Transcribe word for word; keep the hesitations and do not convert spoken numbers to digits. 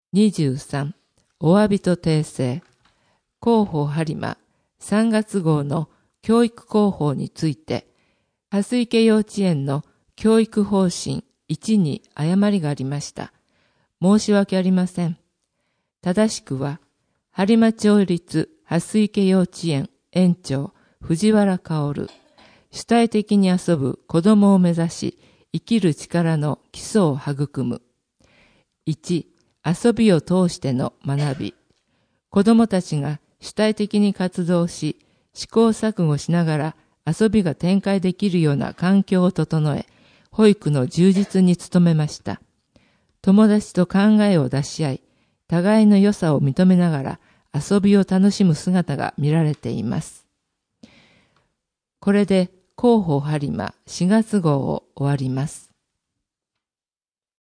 にじゅうさん、お詫びと訂正。広報播磨さんがつ号の教育広報について、蓮池幼稚園の教育方針いちに誤りがありました。申し訳ありません。正しくは、播磨町立蓮池幼稚園園長藤原薫、主体的に遊ぶ子供を目指し、生きる力の基礎を育む。いち、遊びを通しての学び。子供たちが主体的に活動し、試行錯誤しながら遊びが展開できるような環境を整え、保育の充実に努めました。友達と考えを出し合い、互いの良さを認めながら遊びを楽しむ姿が見られています。これで広報播磨しがつ号を終わります。